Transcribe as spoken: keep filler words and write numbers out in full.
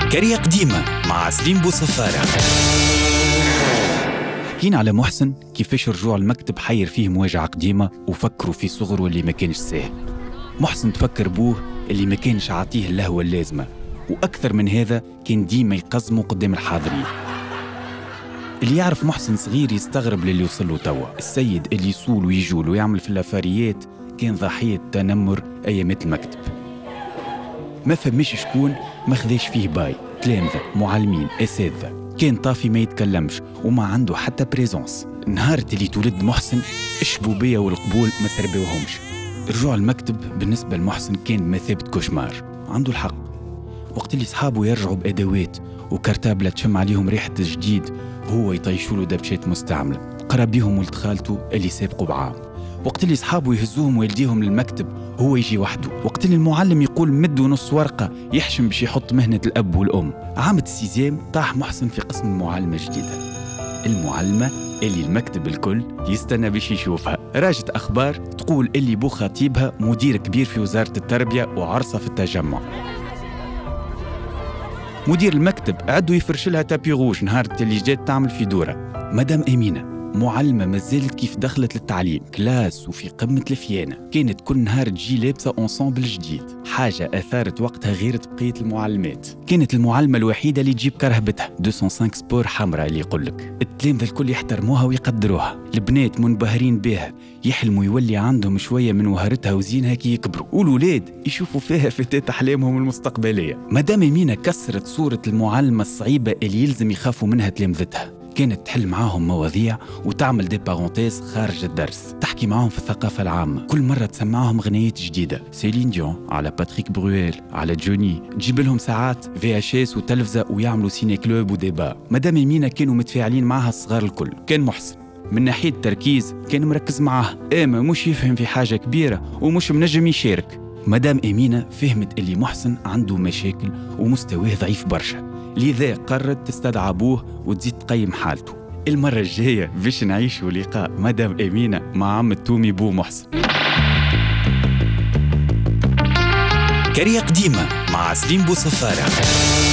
كارية قديمة مع سليم بوصفارة. حكين على محسن كيفاش رجوع المكتب حير فيه مواجعة قديمة وفكروا في صغره اللي ما كانش سهل. محسن تفكر بوه اللي ما كانش عاطيه اللهوة اللازمة، وأكثر من هذا كان ديما يقزمه قدام الحاضرين. اللي يعرف محسن صغير يستغرب للي وصله توا. السيد اللي يصول ويجول ويعمل في اللافاريات كان ضحية تنمر أيامات المكتب. ما فمش شكون ما خذاش فيه باي، تلامذة، معلمين، أساتذة. كان طافي ما يتكلمش وما عنده حتى بريزونس. نهار اللي تولد محسن الشبوبية والقبول ما سربوهمش. رجوع المكتب بالنسبة لمحسن كان مثابة كوشمار. عنده الحق، وقت اللي صحابه يرجعوا بأدوات وكرتابلة تشم عليهم ريحة الجديد هو يطيشوا له دبشات مستعملة. قرب بيهم ولد خالته اللي سابقوا بعام. وقت اللي صحابه يهزوهم ويلديهم للمكتب هو يجي وحده. وقت اللي المعلم يقول مدوا نص ورقة يحشم باش يحط مهنة الأب والأم. عامة السيزيام طاح محسن في قسم المعلمة جديدة، المعلمة اللي المكتب الكل يستنى باش يشوفها. راجة أخبار تقول اللي بو خطيبها مدير كبير في وزارة التربية وعرصة في التجمع. مدير المكتب عدو يفرش لها تابي غوش نهار اللي جات تعمل في دورة. مدام أمينة معلمة مازالت كيف دخلت للتعليم، كلاس وفي قمة الفيانة. كانت كل نهار تجي لابسة أنصامبل جديد، حاجة أثارت وقتها غيرت بقية المعلمات. كانت المعلمة الوحيدة اللي تجيب كرهبتها مئتين وخمسة سبور حمراء اللي يقولك. التلامذة الكل يحترموها ويقدروها. البنات منبهرين بها، يحلموا يولي عندهم شوية من وهرتها وزينها كي يكبروا، والولاد يشوفوا فيها فتاة أحلامهم المستقبلية. مدام أمينة كسرت صورة المعلمة الصعيبة اللي يلزم يخافوا منها تلامذتها. كانت تحل معاهم مواضيع وتعمل دي بارونتيز خارج الدرس، تحكي معاهم في الثقافة العامة. كل مرة تسمعهم غنيات جديدة، سيلين ديون على باتريك برويل على جوني. تجيب لهم ساعات في اتش اس وتلفزة ويعملوا سيني كلوب وديبا. مدام يمينة كانوا متفاعلين معها الصغار الكل. كان محسن من ناحية التركيز كان مركز معها، اما مش يفهم في حاجة كبيرة ومش منجم يشارك. مدام أمينة فهمت اللي محسن عنده مشاكل ومستواه ضعيف برشا، لذا قررت تستدعى أبوه وتزيد تقيم حالته. المرة الجاية باش نعيشوا لقاء مدام أمينة مع عم التومي بو محسن. كارية قديمة مع سليم بوصفارة.